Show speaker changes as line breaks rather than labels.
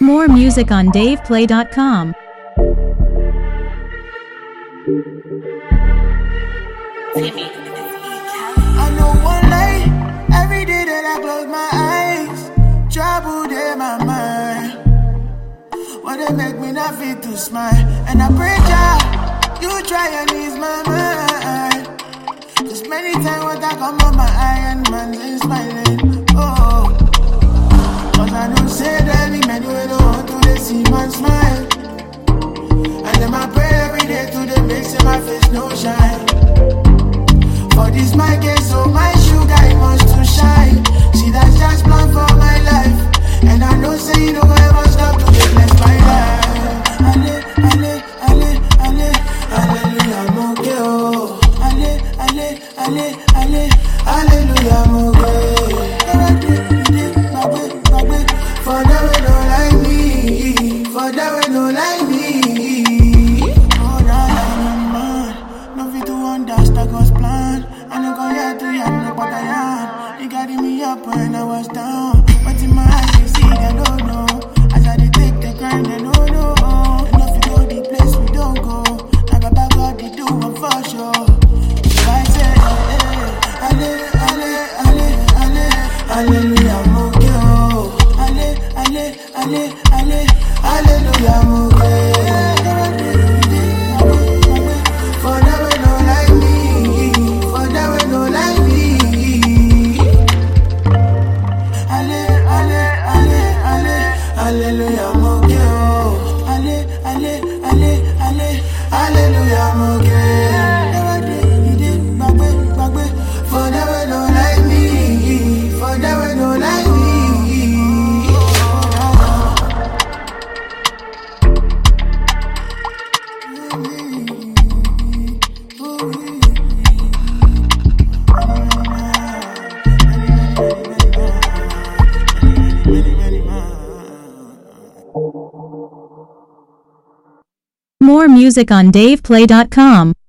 More music on DavePlay.com.
I know one night, every day that I close my eyes, trouble in my mind. What they make me not feel to smile. And I pray God, you try and ease my mind. Just many times what I come on my eye and man's ain't smiling. Oh, cause I know say that me man you don't want to see man smile. And then I pray every day to the make say my face no shine. For this my case, so my sugar it wants to shine. See that's just plan for my life. And I know say you don't ever stop to get blessed my life. Ale, ale, ale, ale, hallelujah, I'm okay, oh. Ale, ale, ale, ale, hallelujah, I'm okay. For them we don't like me, for them we don't like me. Oh, that I'm mad, no fit to understand God's plan. I know God had to you know what I am. He got me up when I was down, but in my eyes you see I don't know. As I take the grind, they don't know. And if you go the place we don't go, now Baba God they do it for sure. So I say, ale, ale, ale, ale, hallelujah, I'm okay, oh. Ale, ale, ale, ale, hallelujah, I'm okay. For them we don't like me, for them we don't like me. Ale, ale, ale, ale, hallelujah, I'm okay, oh. Ale, ale, ale, ale, hallelujah, I'm okay. For them we don't like me, for them we don't like me.
More music on DavePlay.com.